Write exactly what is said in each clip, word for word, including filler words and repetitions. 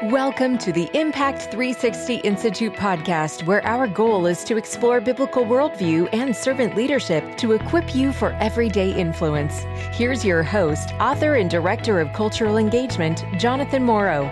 Welcome to the Impact three sixty Institute podcast, where our goal is to explore biblical worldview and servant leadership to equip you for everyday influence. Here's your host, author and director of cultural engagement, Jonathan Morrow.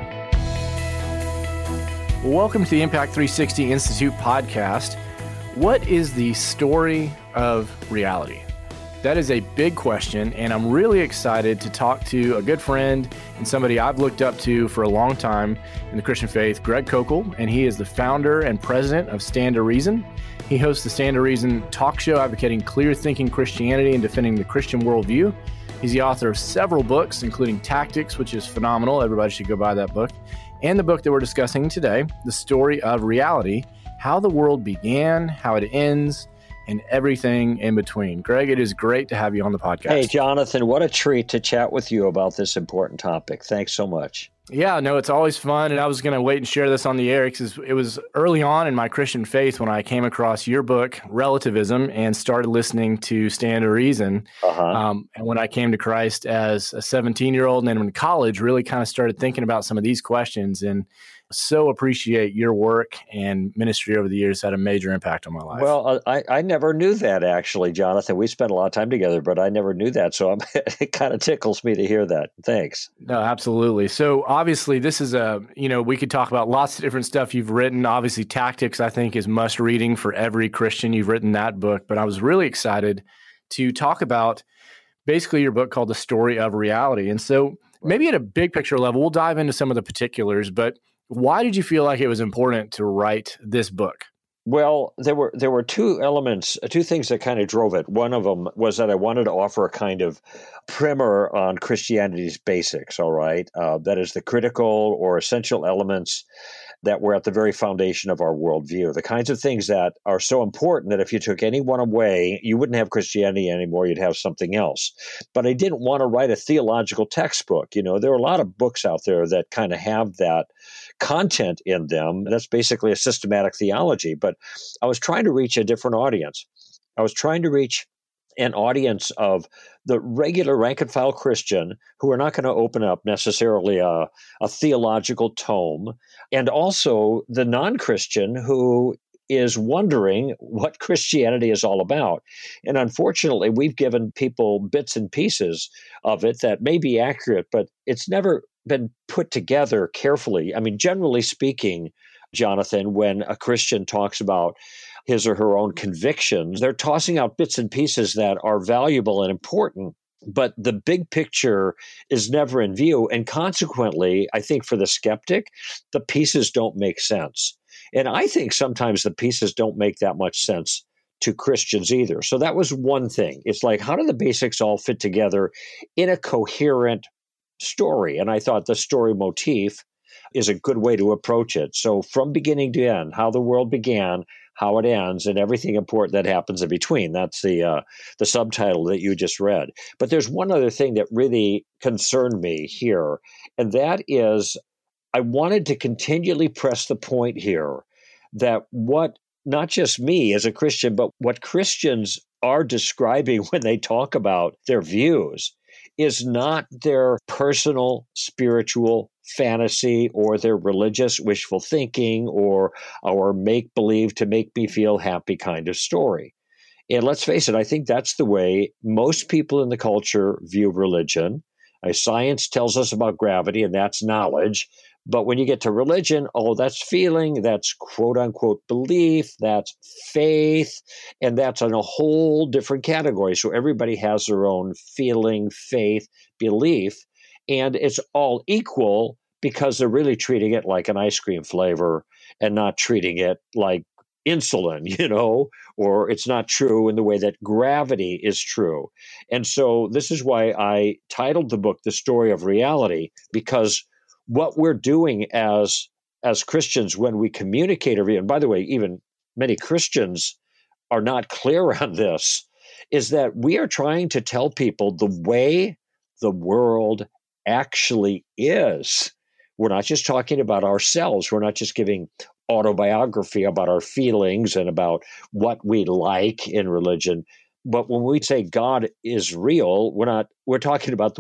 Welcome to the Impact three sixty Institute podcast. What is the story of reality? That is a big question, and I'm really excited to talk to a good friend and somebody I've looked up to for a long time in the Christian faith, Greg Koukl, and he is the founder and president of Stand to Reason. He hosts the Stand to Reason talk show advocating clear-thinking Christianity and defending the Christian worldview. He's the author of several books, including Tactics, which is phenomenal. Everybody should go buy that book. And the book that we're discussing today, The Story of Reality, How the World Began, How it Ends, and everything in between. Greg, it is great to have you on the podcast. Hey, Jonathan, what a treat to chat with you about this important topic. Thanks so much. Yeah, no, it's always fun, and I was going to wait and share this on the air because it was early on in my Christian faith when I came across your book, Relativism, and started listening to Stand to Reason. Uh-huh. Um, and when I came to Christ as a seventeen-year-old and then in college, really kind of started thinking about some of these questions, and so appreciate your work and ministry over the years. Had a major impact on my life. Well, I, I never knew that, actually, Jonathan. We spent a lot of time together, but I never knew that. So I'm, it kind of tickles me to hear that. Thanks. No, absolutely. So obviously this is a, you know, we could talk about lots of different stuff you've written. Obviously Tactics, I think, is must reading for every Christian. You've written that book, but I was really excited to talk about basically your book called The Story of Reality. And so maybe at a big picture level, we'll dive into some of the particulars, but why did you feel like it was important to write this book? Well, there were there were two elements, two things that kind of drove it. One of them was that I wanted to offer a kind of primer on Christianity's basics, all right? Uh, that is the critical or essential elements that were at the very foundation of our worldview, the kinds of things that are so important that if you took any one away, you wouldn't have Christianity anymore, you'd have something else. But I didn't want to write a theological textbook. You know, there are a lot of books out there that kind of have that content in them. That's basically a systematic theology. But I was trying to reach a different audience. I was trying to reach an audience of the regular rank and file Christian who are not going to open up necessarily a, a theological tome, and also the non-Christian who is wondering what Christianity is all about. And unfortunately, we've given people bits and pieces of it that may be accurate, but it's never been put together carefully. I mean, generally speaking, Jonathan, when a Christian talks about his or her own convictions, they're tossing out bits and pieces that are valuable and important, but the big picture is never in view. And consequently, I think for the skeptic, the pieces don't make sense. And I think sometimes the pieces don't make that much sense to Christians either. So that was one thing. It's like, how do the basics all fit together in a coherent story? And I thought the story motif is a good way to approach it. So from beginning to end, how the world began, how it ends, and everything important that happens in between. That's the uh, the subtitle that you just read. But there's one other thing that really concerned me here, and that is I wanted to continually press the point here that what, not just me as a Christian, but what Christians are describing when they talk about their views is not their personal spiritual fantasy or their religious wishful thinking or our make-believe to make me feel happy kind of story. And let's face it, I think that's the way most people in the culture view religion. Uh, science tells us about gravity, and that's knowledge. But when you get to religion, oh, that's feeling, that's quote-unquote belief, that's faith, and that's in a whole different category. So everybody has their own feeling, faith, belief, and it's all equal because they're really treating it like an ice cream flavor and not treating it like insulin, you know, or it's not true in the way that gravity is true. And so this is why I titled the book The Story of Reality, because what we're doing as as Christians when we communicate, and by the way, even many Christians are not clear on this, is that we are trying to tell people the way the world actually is. We're not just talking about ourselves. We're not just giving autobiography about our feelings and about what we like in religion. But when we say God is real, we're not, we're talking about the way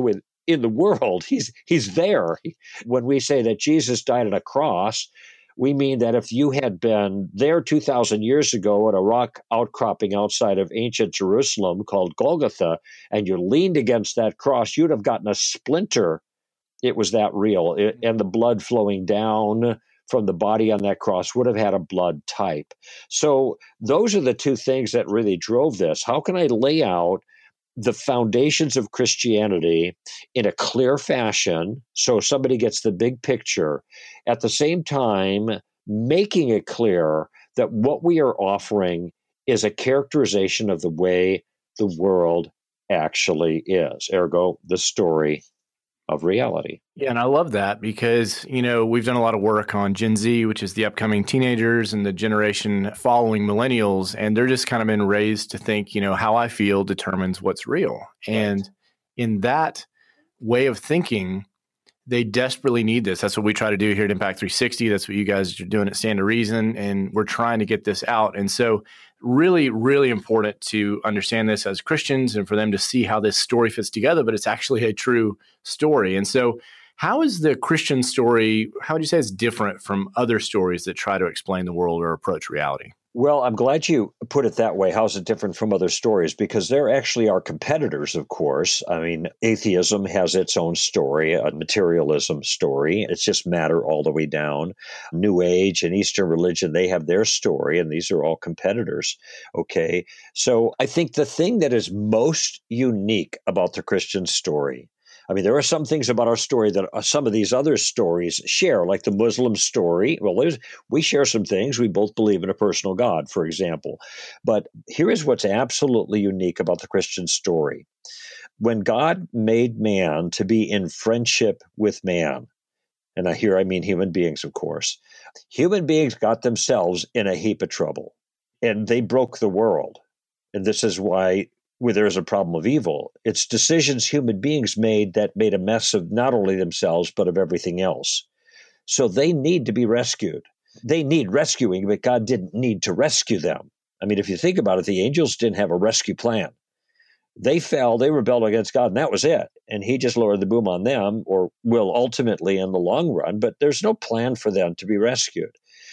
in the world. He's he's there. When we say that Jesus died on a cross, we mean that if you had been there two thousand years ago at a rock outcropping outside of ancient Jerusalem called Golgotha, and you leaned against that cross, you'd have gotten a splinter. It was that real. It, and the blood flowing down from the body on that cross would have had a blood type. So those are the two things that really drove this. How can I lay out the foundations of Christianity in a clear fashion so somebody gets the big picture, at the same time making it clear that what we are offering is a characterization of the way the world actually is, ergo the story of reality. Yeah, and I love that because, you know, we've done a lot of work on Gen Z, which is the upcoming teenagers and the generation following millennials, and they're just kind of been raised to think, you know, how I feel determines what's real. And right. in that way of thinking, they desperately need this. That's what we try to do here at Impact three sixty. That's what you guys are doing at Stand to Reason, and we're trying to get this out. And so really, really important to understand this as Christians and for them to see how this story fits together, but it's actually a true story. And so how is the Christian story, how would you say it's different from other stories that try to explain the world or approach reality? Well, I'm glad you put it that way. How's it different from other stories? Because there actually are competitors, of course. I mean, atheism has its own story, a materialism story. It's just matter all the way down. New Age and Eastern religion, they have their story, and these are all competitors. Okay. So I think the thing that is most unique about the Christian story, I mean, there are some things about our story that some of these other stories share, like the Muslim story. Well, there's, we share some things. We both believe in a personal God, for example. But here is what's absolutely unique about the Christian story. When God made man to be in friendship with man, and here I mean human beings, of course, human beings got themselves in a heap of trouble, and they broke the world. And this is why where there is a problem of evil. It's decisions human beings made that made a mess of not only themselves, but of everything else. So they need to be rescued. They need rescuing, but God didn't need to rescue them. I mean, if you think about it, the angels didn't have a rescue plan. They fell, they rebelled against God, and that was it. And he just lowered the boom on them, or will ultimately in the long run, but there's no plan for them to be rescued.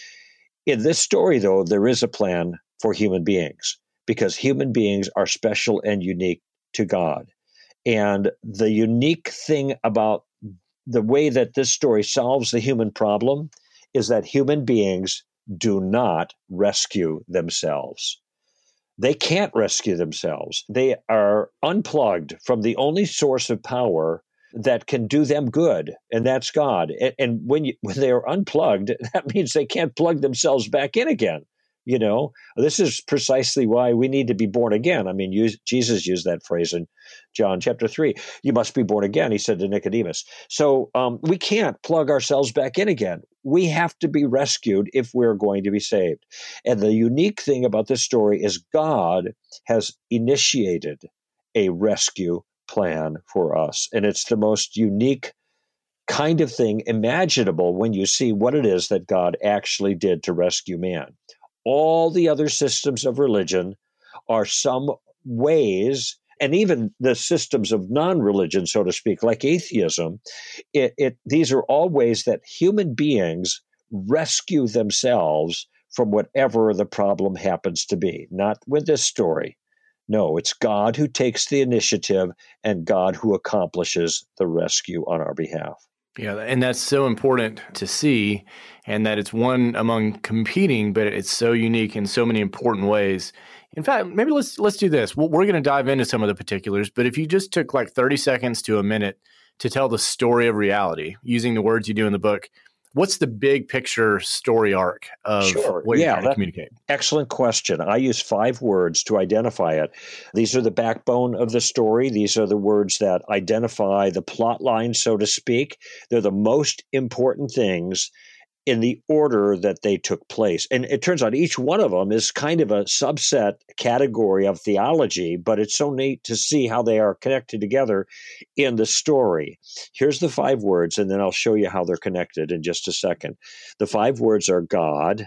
In this story, though, there is a plan for human beings, because human beings are special and unique to God. And the unique thing about the way that this story solves the human problem is that human beings do not rescue themselves. They can't rescue themselves. They are unplugged from the only source of power that can do them good, and that's God. And, and when, you, when they are unplugged, that means they can't plug themselves back in again. You know, this is precisely why we need to be born again. I mean, use, Jesus used that phrase in John chapter three. You must be born again, he said to Nicodemus. So um, we can't plug ourselves back in again. We have to be rescued if we're going to be saved. And the unique thing about this story is God has initiated a rescue plan for us. And it's the most unique kind of thing imaginable when you see what it is that God actually did to rescue man. All the other systems of religion are some ways, and even the systems of non-religion, so to speak, like atheism, it, it, these are all ways that human beings rescue themselves from whatever the problem happens to be. Not with this story. No, it's God who takes the initiative and God who accomplishes the rescue on our behalf. Yeah, and that's so important to see, and that it's one among competing, but it's so unique in so many important ways. In fact, maybe let's let's do this. We're going to dive into some of the particulars, but if you just took like thirty seconds to a minute to tell the story of reality, using the words you do in the book, what's the big picture story arc of sure. what you're yeah, trying to communicate? Excellent question. I use five words to identify it. These are the backbone of the story. These are the words that identify the plot line, so to speak. They're the most important things in the order that they took place. And it turns out each one of them is kind of a subset category of theology, but it's so neat to see how they are connected together in the story. Here's the five words, and then I'll show you how they're connected in just a second. The five words are God,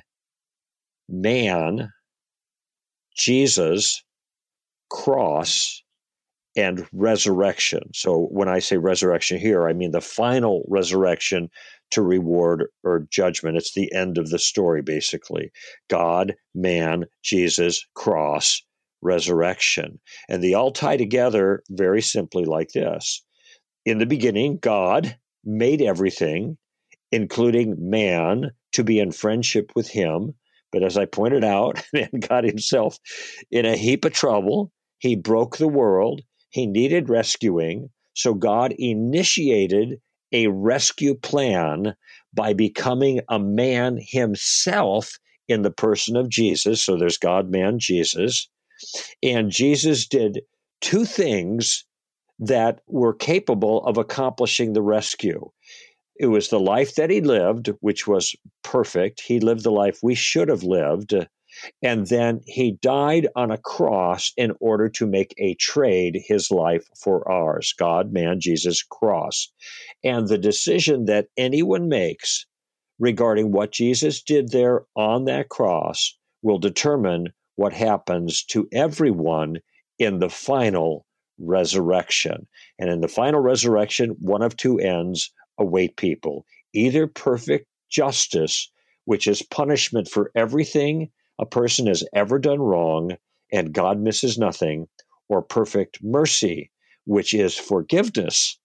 man, Jesus, cross, and resurrection. So when I say resurrection here, I mean the final resurrection to reward or judgment. It's the end of the story, basically. God, man, Jesus, cross, resurrection. And they all tie together very simply like this. In the beginning, God made everything, including man, to be in friendship with him. But as I pointed out, man got himself in a heap of trouble. He broke the world. He needed rescuing. So God initiated a rescue plan by becoming a man himself in the person of Jesus. So there's God, man, Jesus. And Jesus did two things that were capable of accomplishing the rescue. It was the life that he lived, which was perfect. He lived the life we should have lived. And then he died on a cross in order to make a trade, his life for ours. God, man, Jesus, cross. And the decision that anyone makes regarding what Jesus did there on that cross will determine what happens to everyone in the final resurrection. And in the final resurrection, one of two ends await people. Either perfect justice, which is punishment for everything a person has ever done wrong, and God misses nothing, or perfect mercy, which is forgiveness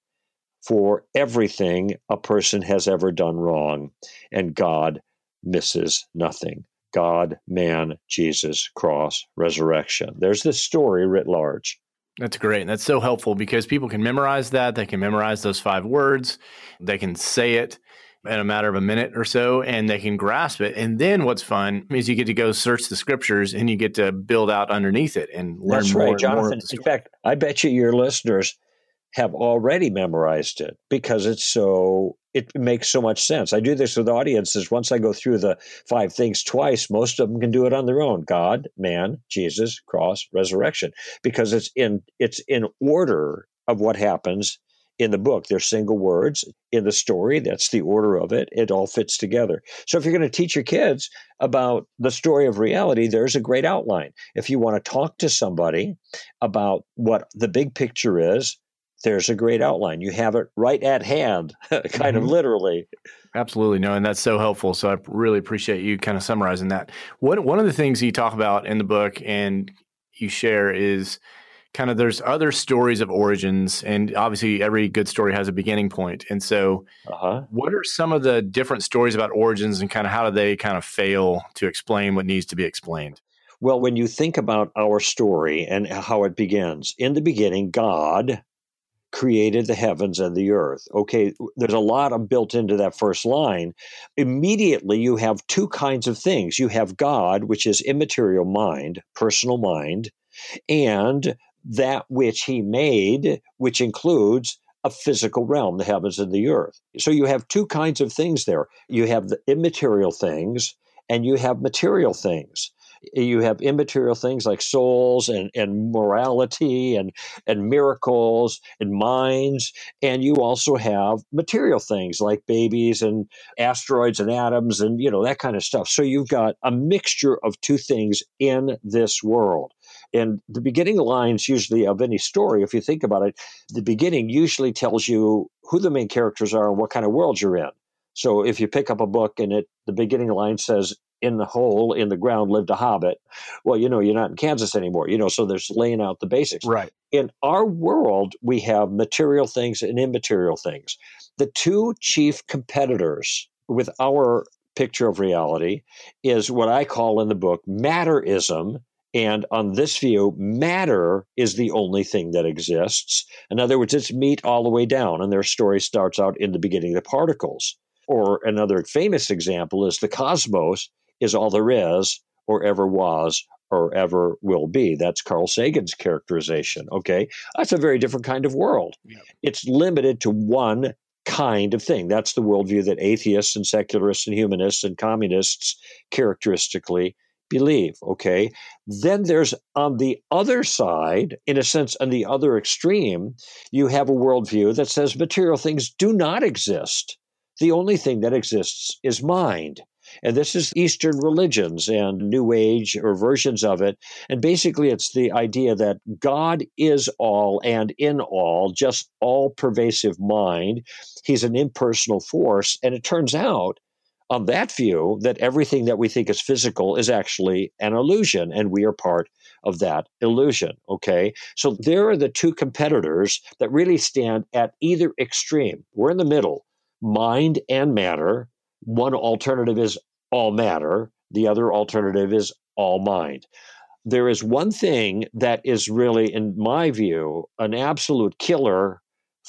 for everything a person has ever done wrong, and God misses nothing. God, man, Jesus, cross, resurrection. There's this story writ large. That's great. And that's so helpful because people can memorize that. They can memorize those five words. They can say it in a matter of a minute or so, and they can grasp it. And then what's fun is you get to go search the scriptures and you get to build out underneath it and learn That's more right, and Jonathan. more. In fact, I bet you your listeners have already memorized it because it's so, it makes so much sense. I do this with audiences. Once I go through the five things twice, most of them can do it on their own. God, man, Jesus, cross, resurrection, because it's in, it's in order of what happens in the book. They're single words in the story. That's the order of it. It all fits together. So if you're going to teach your kids about the story of reality, there's a great outline. If you want to talk to somebody about what the big picture is, there's a great outline. You have it right at hand, kind mm-hmm. of literally. Absolutely. No, and that's so helpful. So I really appreciate you kind of summarizing that. One, one of the things you talk about in the book and you share is kind of there's other stories of origins, and obviously every good story has a beginning point. And so uh-huh. what are some of the different stories about origins and kind of how do they kind of fail to explain what needs to be explained? Well, when you think about our story and how it begins, in the beginning, God created the heavens and the earth. Okay, there's a lot of built into that first line. Immediately, you have two kinds of things. You have God, which is immaterial mind, personal mind, and that which he made, which includes a physical realm, the heavens and the earth. So you have two kinds of things there. You have the immaterial things and you have material things. You have immaterial things like souls and, and morality and, and miracles and minds. And you also have material things like babies and asteroids and atoms and, you know, that kind of stuff. So you've got a mixture of two things in this world. And the beginning lines usually of any story, if you think about it, the beginning usually tells you who the main characters are and what kind of world you're in. So if you pick up a book and it the beginning line says, in the hole in the ground lived a hobbit, well, you know, you're not in Kansas anymore, you know, so there's laying out the basics. Right. In our world, we have material things and immaterial things. The two chief competitors with our picture of reality is what I call in the book matterism. And on this view, matter is the only thing that exists. In other words, it's meat all the way down. And their story starts out in the beginning of the particles. Or another famous example is the cosmos is all there is, or ever was, or ever will be. That's Carl Sagan's characterization, okay? That's a very different kind of world. Yep. It's limited to one kind of thing. That's the worldview that atheists and secularists and humanists and communists characteristically believe, okay? Then there's on the other side, in a sense, on the other extreme, you have a worldview that says material things do not exist. The only thing that exists is mind. And this is Eastern religions and New Age or versions of it. And basically, it's the idea that God is all and in all, just all pervasive mind. He's an impersonal force. And it turns out on that view that everything that we think is physical is actually an illusion, and we are part of that illusion. Okay. So there are the two competitors that really stand at either extreme. We're in the middle, mind and matter. One alternative is all matter. The other alternative is all mind. There is one thing that is really, in my view, an absolute killer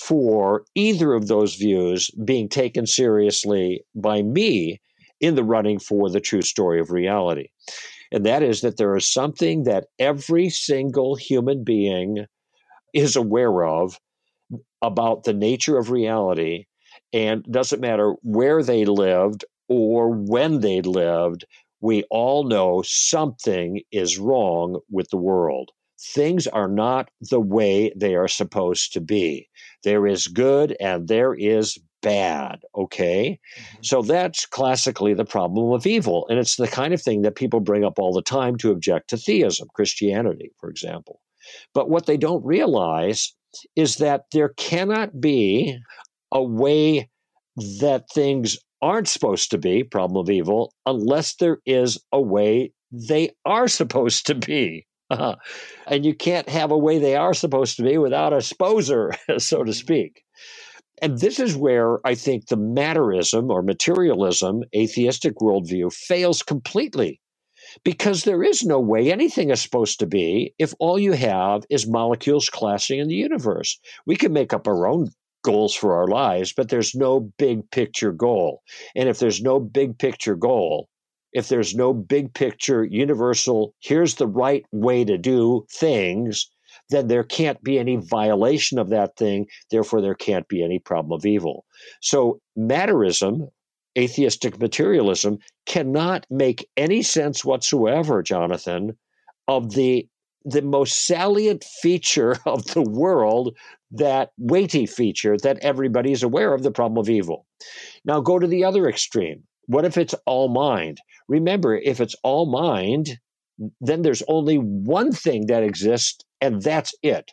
for either of those views being taken seriously by me in the running for the true story of reality. And that is that there is something that every single human being is aware of about the nature of reality, and doesn't matter where they lived or when they lived, we all know something is wrong with the world. Things are not the way they are supposed to be. There is good and there is bad, okay? Mm-hmm. So that's classically the problem of evil. And it's the kind of thing that people bring up all the time to object to theism, Christianity, for example. But what they don't realize is that there cannot be a way that things aren't supposed to be, problem of evil, unless there is a way they are supposed to be. Uh, and you can't have a way they are supposed to be without a sposer, so to speak. And this is where I think the matterism or materialism, atheistic worldview, fails completely, because there is no way anything is supposed to be if all you have is molecules clashing in the universe. We can make up our own goals for our lives, but there's no big picture goal. And if there's no big picture goal, if there's no big picture universal, here's the right way to do things, then there can't be any violation of that thing. Therefore, there can't be any problem of evil. So matterism, atheistic materialism, cannot make any sense whatsoever, Jonathan, of the, the most salient feature of the world, that weighty feature that everybody's aware of, the problem of evil. Now go to the other extreme. What if it's all mind? Remember, if it's all mind, then there's only one thing that exists, and that's it.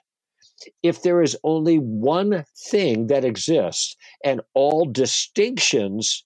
If there is only one thing that exists, and all distinctions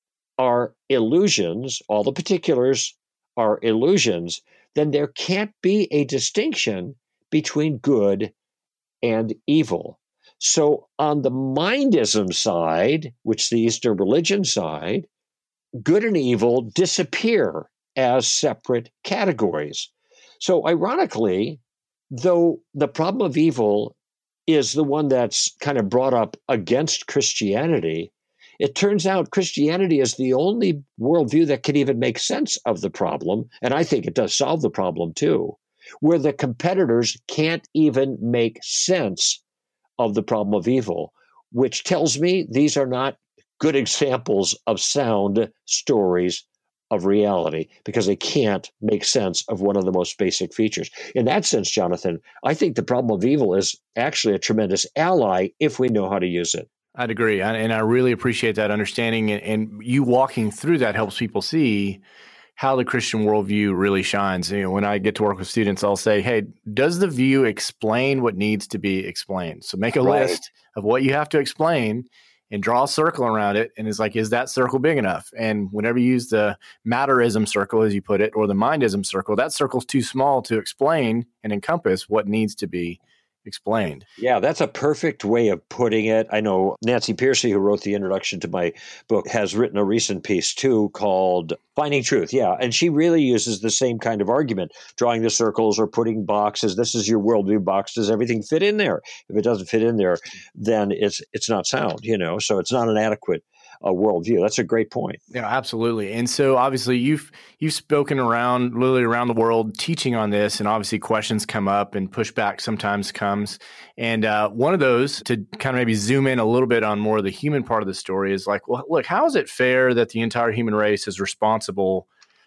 are illusions, all the particulars are illusions, then there can't be a distinction between good and evil. So on the mindism side, which is the Eastern religion side, good and evil disappear as separate categories. So ironically, though the problem of evil is the one that's kind of brought up against Christianity, it turns out Christianity is the only worldview that can even make sense of the problem, and I think it does solve the problem too, where the competitors can't even make sense of the problem of evil, which tells me these are not good examples of sound stories of reality, because they can't make sense of one of the most basic features. In that sense, Jonathan, I think the problem of evil is actually a tremendous ally if we know how to use it. I'd agree. And I really appreciate that understanding. And you walking through that helps people see how the Christian worldview really shines. You know, when I get to work with students, I'll say, hey, does the view explain what needs to be explained? So make a right. list of what you have to explain and draw a circle around it. And it's like, is that circle big enough? And whenever you use the matterism circle, as you put it, or the mindism circle, that circle's too small to explain and encompass what needs to be explained. Yeah, that's a perfect way of putting it. I know Nancy Pearcey, who wrote the introduction to my book, has written a recent piece too called Finding Truth. Yeah, and she really uses the same kind of argument, drawing the circles or putting boxes. This is your worldview box. Does everything fit in there? If it doesn't fit in there, then it's it's not sound, you know, so it's not an adequate a worldview. That's a great point. Yeah, absolutely. And so obviously you've you've spoken around literally around the world teaching on this, and obviously questions come up and pushback sometimes comes. And uh, one of those, to kind of maybe zoom in a little bit on more of the human part of the story, is like, well, look, how is it fair that the entire human race is responsible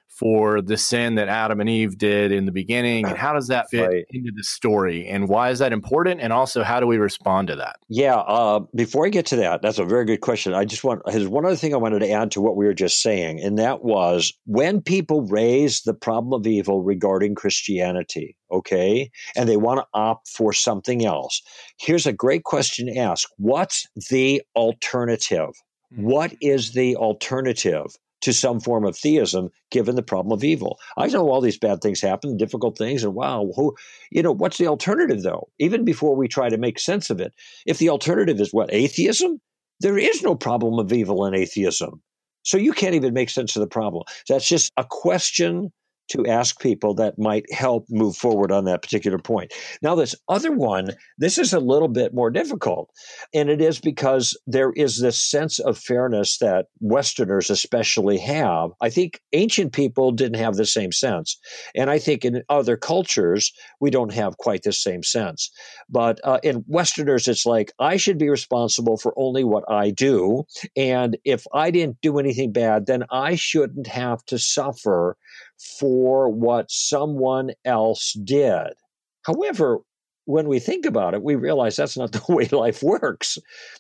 for the sin that Adam and Eve did in the beginning? And how does that fit Right. into the story? And why is that important? And also, how do we respond to that? Yeah. Uh, before I get to that, that's a very good question. I just want, there's one other thing I wanted to add to what we were just saying. And that was when people raise the problem of evil regarding Christianity, okay, and they want to opt for something else, here's a great question to ask. What's the alternative? Mm-hmm. What is the alternative to some form of theism, given the problem of evil? I know all these bad things happen, difficult things, and wow, who, you know, what's the alternative though? Even before we try to make sense of it, if the alternative is what, atheism? There is no problem of evil in atheism. So you can't even make sense of the problem. That's just a question to ask people that might help move forward on that particular point. Now, this other one, this is a little bit more difficult. And it is because there is this sense of fairness that Westerners especially have. I think ancient people didn't have the same sense. And I think in other cultures, we don't have quite the same sense. But uh, in Westerners, it's like, I should be responsible for only what I do. And if I didn't do anything bad, then I shouldn't have to suffer for what someone else did. However, when we think about it, we realize that's not the way life works.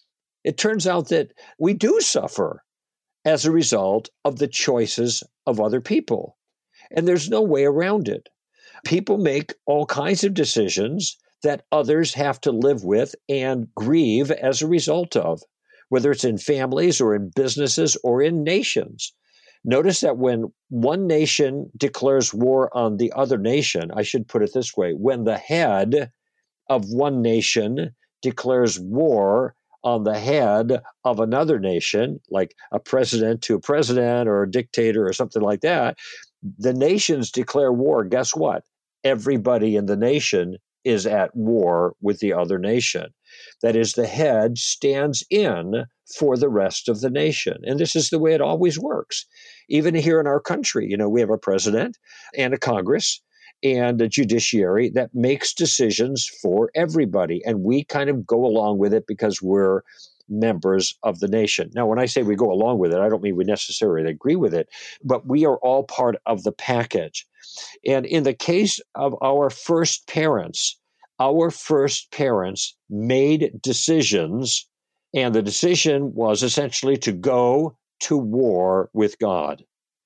It turns out that we do suffer as a result of the choices of other people. And there's no way around it. People make all kinds of decisions that others have to live with and grieve as a result of, whether it's in families or in businesses or in nations. Notice that when one nation declares war on the other nation, I should put it this way, when the head of one nation declares war on the head of another nation, like a president to a president or a dictator or something like that, the nations declare war. Guess what? Everybody in the nation is at war with the other nation. That is, the head stands in for the rest of the nation. And this is the way it always works. Even here in our country, you know, we have a president and a Congress and a judiciary that makes decisions for everybody. And we kind of go along with it because we're members of the nation. Now, when I say we go along with it, I don't mean we necessarily agree with it, but we are all part of the package. And in the case of our first parents, our first parents made decisions, and the decision was essentially to go to war with God.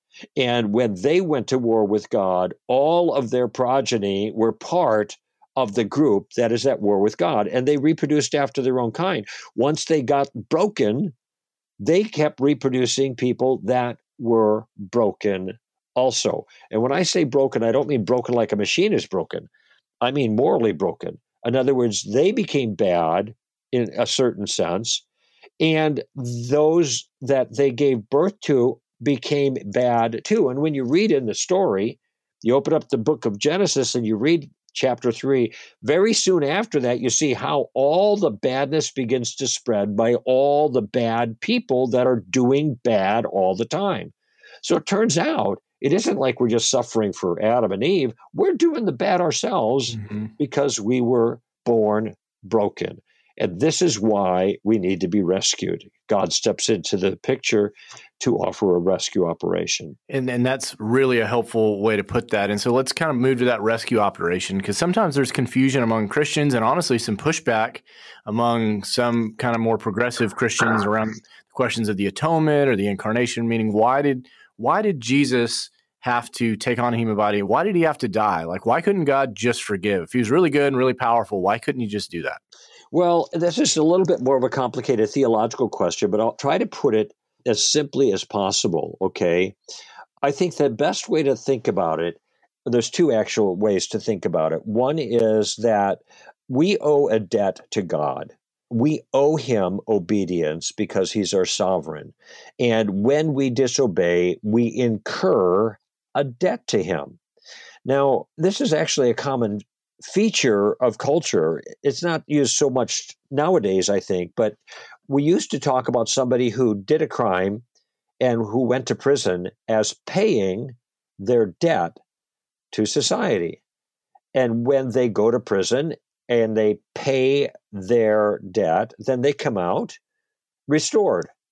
And when they went to war with God, all of their progeny were part of the group that is at war with God, and they reproduced after their own kind. Once they got broken, they kept reproducing people that were broken also. And when I say broken, I don't mean broken like a machine is broken. I mean morally broken. In other words, they became bad in a certain sense, and those that they gave birth to became bad too. And when you read in the story, you open up the book of Genesis and you read chapter three, very soon after that, you see how all the badness begins to spread by all the bad people that are doing bad all the time. So it turns out it isn't like we're just suffering for Adam and Eve. We're doing the bad ourselves mm-hmm. because we were born broken. And this is why we need to be rescued. God steps into the picture to offer a rescue operation. And and that's really a helpful way to put that. And so let's kind of move to that rescue operation, because sometimes there's confusion among Christians and honestly some pushback among some kind of more progressive Christians around questions of the atonement or the incarnation, meaning why did why did Jesus have to take on a human body? Why did he have to die? Like, why couldn't God just forgive? If he was really good and really powerful, why couldn't he just do that? Well, this is a little bit more of a complicated theological question, but I'll try to put it as simply as possible, okay? I think the best way to think about it, there's two actual ways to think about it. One is that we owe a debt to God. We owe him obedience because he's our sovereign. And when we disobey, we incur a debt to him. Now, this is actually a common feature of culture. It's not used so much nowadays, I think, but we used to talk about somebody who did a crime and who went to prison as paying their debt to society. And when they go to prison and they pay their debt, then they come out restored.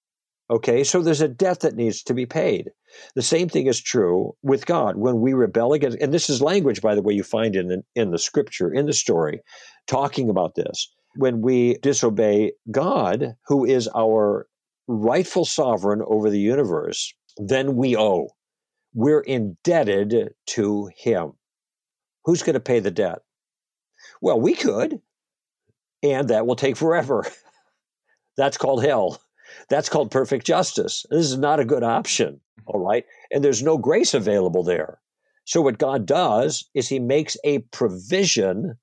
Okay, so there's a debt that needs to be paid. The same thing is true with God. When we rebel against, and this is language, by the way, you find in the, in the scripture, in the story, talking about this. When we disobey God, who is our rightful sovereign over the universe, then we owe. We're indebted to him. Who's going to pay the debt? Well, we could, and that will take forever. That's called hell. That's called perfect justice. This is not a good option, all right? And there's no grace available there. So what God does is he makes a provision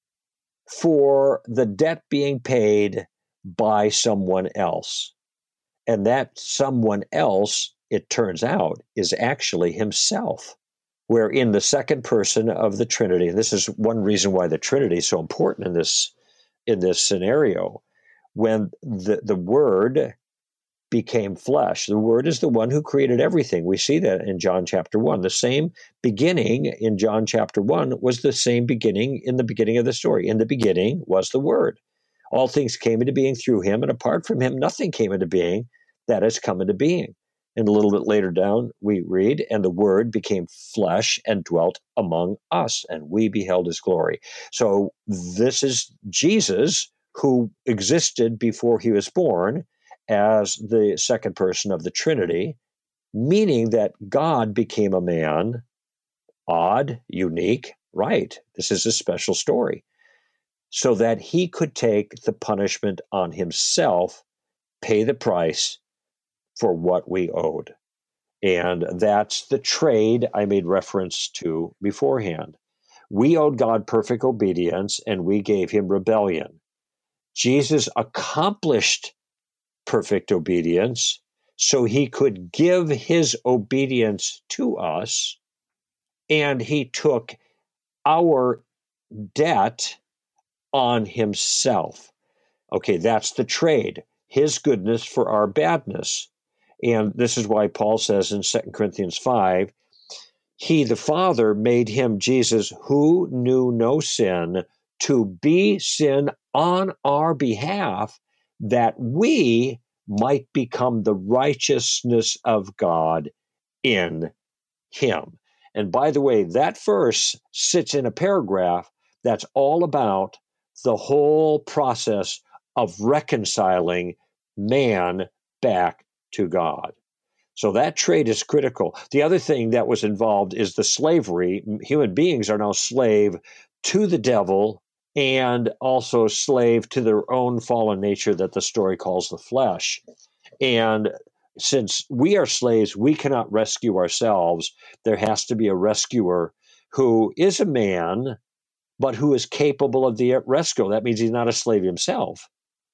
for the debt being paid by someone else. And that someone else, it turns out, is actually himself. Where in the second person of the Trinity, and this is one reason why the Trinity is so important in this, in this scenario, when the, the Word became flesh. The Word is the one who created everything. We see that in John chapter one. The same beginning in John chapter one was the same beginning in the beginning of the story. In the beginning was the Word. All things came into being through him, and apart from him, nothing came into being that has come into being. And a little bit later down, we read, and the Word became flesh and dwelt among us, and we beheld his glory. So this is Jesus, who existed before he was born, as the second person of the Trinity, meaning that God became a man, odd, unique, right? This is a special story, so that he could take the punishment on himself, pay the price for what we owed. And that's the trade I made reference to beforehand. We owed God perfect obedience, and we gave him rebellion. Jesus accomplished perfect obedience, so he could give his obedience to us, and he took our debt on himself. Okay, that's the trade, his goodness for our badness. And this is why Paul says in Second Corinthians five, he, the Father, made him, Jesus, who knew no sin, to be sin on our behalf, that we might become the righteousness of God in him. And by the way, that verse sits in a paragraph that's all about the whole process of reconciling man back to God. So that trade is critical. The other thing that was involved is the slavery. Human beings are now slave to the devil, and also slave to their own fallen nature that the story calls the flesh. And since we are slaves, we cannot rescue ourselves. There has to be a rescuer who is a man, but who is capable of the rescue. That means he's not a slave himself,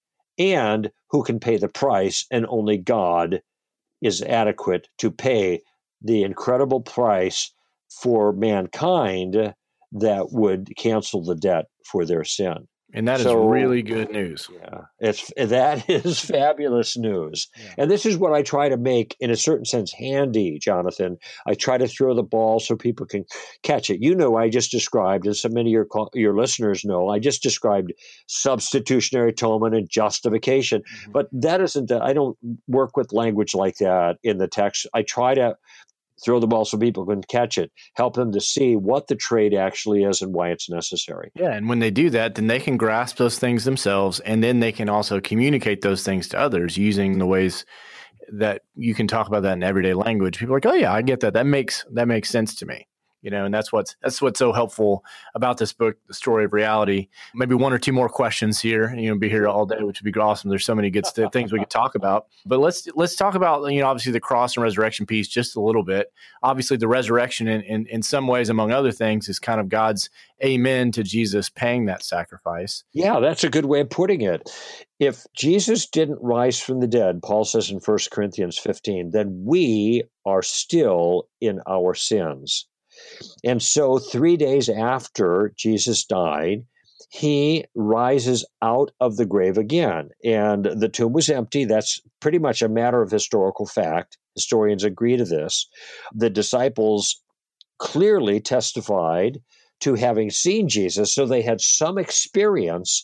and who can pay the price, and only God is adequate to pay the incredible price for mankind that would cancel the debt for their sin. And that so, is really good news. Yeah, it's that is fabulous news. Yeah. And this is what I try to make, in a certain sense, handy, Jonathan. I try to throw the ball so people can catch it. You know, I just described, and so many of your, your listeners know, I just described substitutionary atonement and justification. Mm-hmm. But that isn't, the, I don't work with language like that in the text. I try to throw the ball so people can catch it, help them to see what the trade actually is and why it's necessary. Yeah, and when they do that, then they can grasp those things themselves, and then they can also communicate those things to others using the ways that you can talk about that in everyday language. People are like, oh yeah, I get that. That makes that makes sense to me. You know, and that's what's that's what's so helpful about this book, The Story of Reality. Maybe one or two more questions here. You know, be here all day, which would be awesome. There's so many good st- things we could talk about. But let's let's talk about, you know, obviously the cross and resurrection piece just a little bit. Obviously, the resurrection, in, in in some ways, among other things, is kind of God's amen to Jesus paying that sacrifice. Yeah, that's a good way of putting it. If Jesus didn't rise from the dead, Paul says in First Corinthians fifteen, then we are still in our sins. And so three days after Jesus died, he rises out of the grave again. And the tomb was empty. That's pretty much a matter of historical fact. Historians agree to this. The disciples clearly testified to having seen Jesus, so they had some experience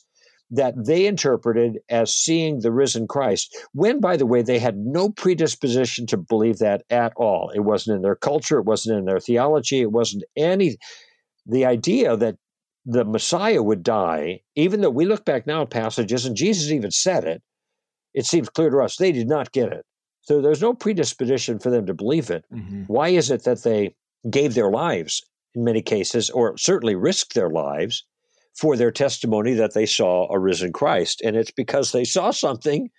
that they interpreted as seeing the risen Christ, when, by the way, they had no predisposition to believe that at all. It wasn't in their culture. It wasn't in their theology. It wasn't any, the idea that the Messiah would die, even though we look back now at passages, and Jesus even said it, it seems clear to us they did not get it. So there's no predisposition for them to believe it. Mm-hmm. Why is it that they gave their lives in many cases, or certainly risked their lives, for their testimony that they saw a risen Christ? And it's because they saw something,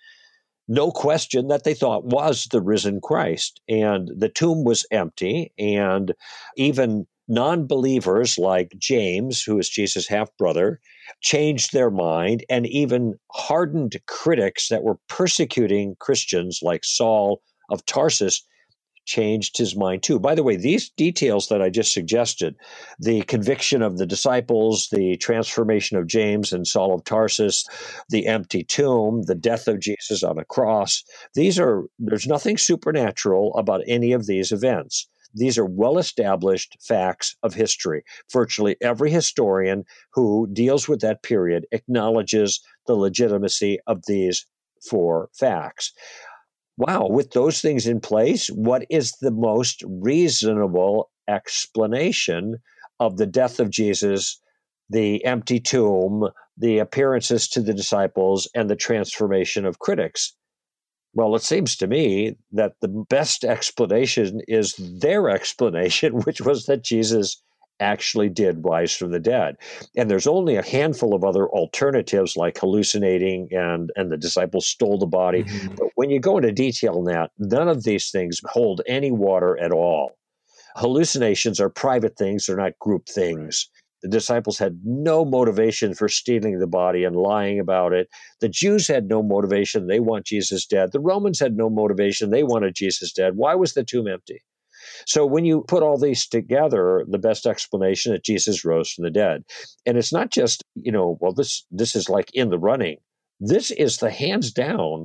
no question, that they thought was the risen Christ. And the tomb was empty, and even non-believers like James, who is Jesus' half-brother, changed their mind, and even hardened critics that were persecuting Christians like Saul of Tarsus changed his mind too. By the way, these details that I just suggested, the conviction of the disciples, the transformation of James and Saul of Tarsus, the empty tomb, the death of Jesus on a cross, these are, there's nothing supernatural about any of these events. These are well-established facts of history. Virtually every historian who deals with that period acknowledges the legitimacy of these four facts. Wow, with those things in place, what is the most reasonable explanation of the death of Jesus, the empty tomb, the appearances to the disciples, and the transformation of critics? Well, it seems to me that the best explanation is their explanation, which was that Jesus actually did rise from the dead. And there's only a handful of other alternatives, like hallucinating and, and the disciples stole the body. Mm-hmm. But when you go into detail on that, none of these things hold any water at all. Hallucinations are private things, they're not group things. Right. The disciples had no motivation for stealing the body and lying about it. The Jews had no motivation. They want Jesus dead. The Romans had no motivation. They wanted Jesus dead. Why was the tomb empty? So when you put all these together, the best explanation is Jesus rose from the dead. And it's not just, you know, well, this this is like in the running. This is the hands down,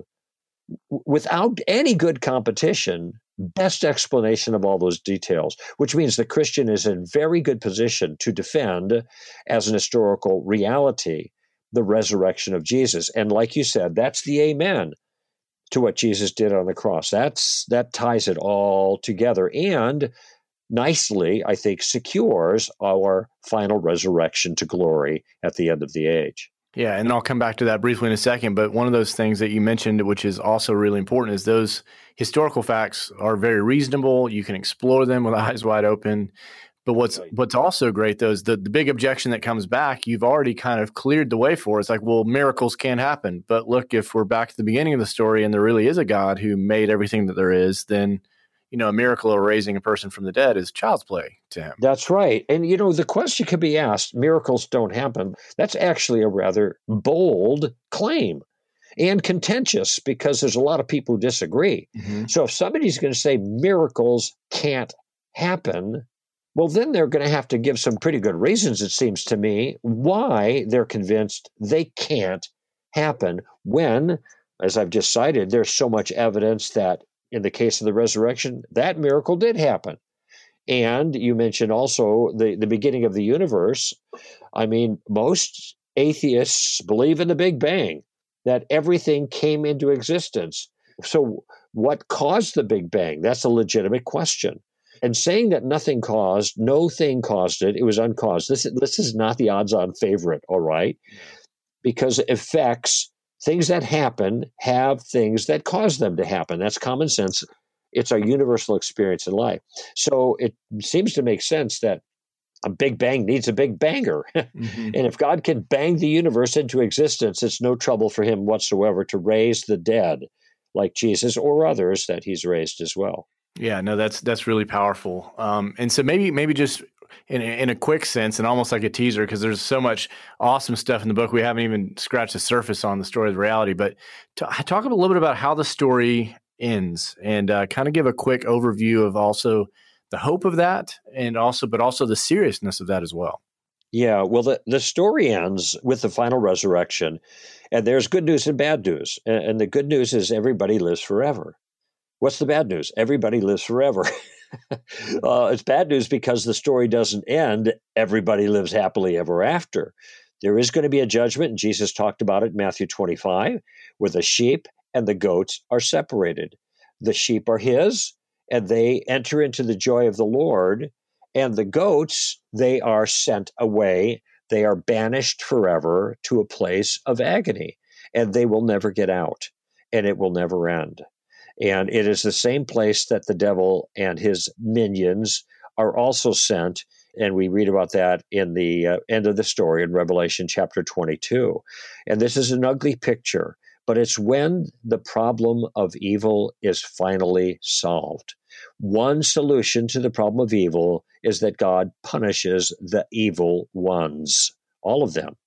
without any good competition, best explanation of all those details, which means the Christian is in very good position to defend as an historical reality the resurrection of Jesus. And like you said, that's the amen to what Jesus did on the cross. That's that ties it all together and nicely, I think, secures our final resurrection to glory at the end of the age. Yeah, and I'll come back to that briefly in a second, but one of those things that you mentioned, which is also really important, is those historical facts are very reasonable. You can explore them with eyes wide open. But what's right. what's also great, though, is the, the big objection that comes back, you've already kind of cleared the way for. It's like, well, miracles can't happen. But look, if we're back to the beginning of the story and there really is a God who made everything that there is, then you know, a miracle of raising a person from the dead is child's play to him. That's right. And, you know, the question could be asked, miracles don't happen. That's actually a rather bold claim and contentious because there's a lot of people who disagree. Mm-hmm. So if somebody's going to say miracles can't happen, well, then they're going to have to give some pretty good reasons, it seems to me, why they're convinced they can't happen when, as I've just cited, there's so much evidence that in the case of the resurrection, that miracle did happen. And you mentioned also the, the beginning of the universe. I mean, most atheists believe in the Big Bang, that everything came into existence. So what caused the Big Bang? That's a legitimate question. And saying that nothing caused, no thing caused it, it was uncaused. This, this is not the odds-on favorite, all right? Because effects, things that happen, have things that cause them to happen. That's common sense. It's our universal experience in life. So it seems to make sense that a Big Bang needs a Big Banger. Mm-hmm. And if God can bang the universe into existence, it's no trouble for him whatsoever to raise the dead like Jesus or others that he's raised as well. Yeah, no, that's that's really powerful. Um, and so maybe maybe just in a, in a quick sense and almost like a teaser, because there's so much awesome stuff in the book. We haven't even scratched the surface on the story of reality. But to, talk a little bit about how the story ends and uh, kind of give a quick overview of also the hope of that and also, but also the seriousness of that as well. Yeah, well, the, the story ends with the final resurrection, and there's good news and bad news. And, and the good news is everybody lives forever. What's the bad news? Everybody lives forever. uh, it's bad news because the story doesn't end. Everybody lives happily ever after. There is going to be a judgment, and Jesus talked about it in Matthew twenty-five, where the sheep and the goats are separated. The sheep are his, and they enter into the joy of the Lord, and the goats, they are sent away. They are banished forever to a place of agony, and they will never get out, and it will never end. And it is the same place that the devil and his minions are also sent, and we read about that in the uh, end of the story in Revelation chapter twenty-two. And this is an ugly picture, but it's when the problem of evil is finally solved. One solution to the problem of evil is that God punishes the evil ones, all of them,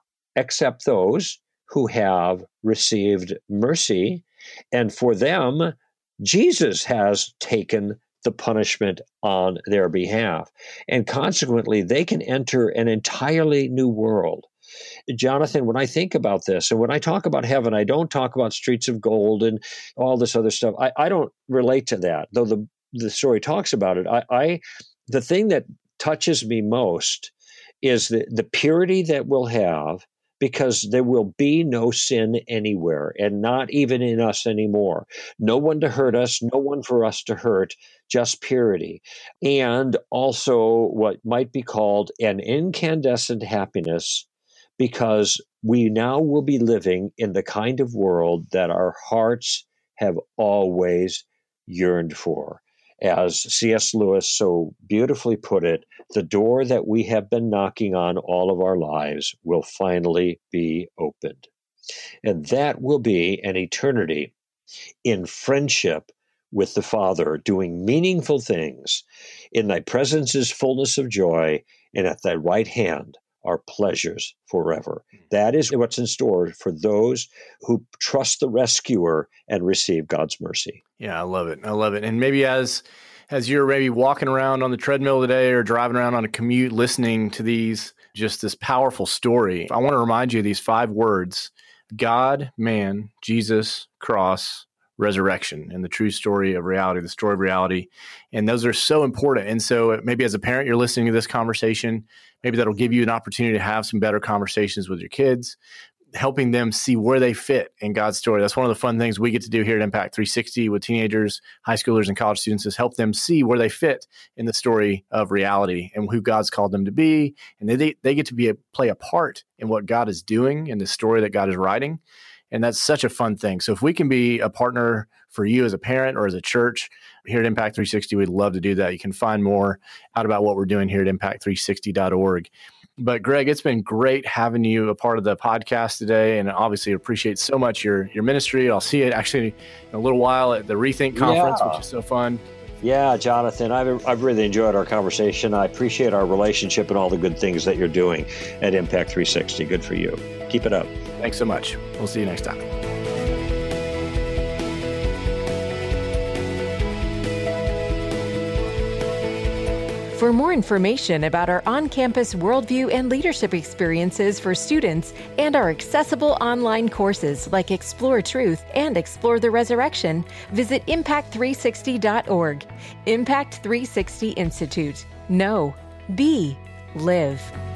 except those who have received mercy. And for them, Jesus has taken the punishment on their behalf. And consequently, they can enter an entirely new world. Jonathan, when I think about this, and when I talk about heaven, I don't talk about streets of gold and all this other stuff. I, I don't relate to that, though the, the story talks about it. I, I the thing that touches me most is the, the purity that we'll have, because there will be no sin anywhere, and not even in us anymore. No one to hurt us, no one for us to hurt, just purity. And also what might be called an incandescent happiness, because we now will be living in the kind of world that our hearts have always yearned for. As C S Lewis so beautifully put it, the door that we have been knocking on all of our lives will finally be opened. And that will be an eternity in friendship with the Father, doing meaningful things. In thy presence is fullness of joy, and at thy right hand are pleasures forever. That is what's in store for those who trust the rescuer and receive God's mercy. Yeah, I love it. I love it. And maybe as as you're maybe walking around on the treadmill today or driving around on a commute, listening to these, just this powerful story, I want to remind you of these five words: God, man, Jesus, cross, resurrection, and the true story of reality, the story of reality. And those are so important. And so maybe as a parent, you're listening to this conversation, maybe that'll give you an opportunity to have some better conversations with your kids, helping them see where they fit in God's story. That's one of the fun things we get to do here at Impact three sixty with teenagers, high schoolers, and college students, is help them see where they fit in the story of reality and who God's called them to be. And they they get to be a, play a part in what God is doing in the story that God is writing. And that's such a fun thing. So if we can be a partner for you as a parent or as a church here at Impact three sixty, we'd love to do that. You can find more out about what we're doing here at impact three sixty dot org. But Greg, it's been great having you a part of the podcast today, and obviously appreciate so much your your ministry. I'll see you actually in a little while at the Rethink Conference, yeah. which is so fun. Yeah, Jonathan, I've, I've really enjoyed our conversation. I appreciate our relationship and all the good things that you're doing at Impact three sixty. Good for you. Keep it up. Thanks so much. We'll see you next time. For more information about our on-campus worldview and leadership experiences for students and our accessible online courses like Explore Truth and Explore the Resurrection, visit impact three sixty dot org. Impact three sixty Institute. Know, be, live.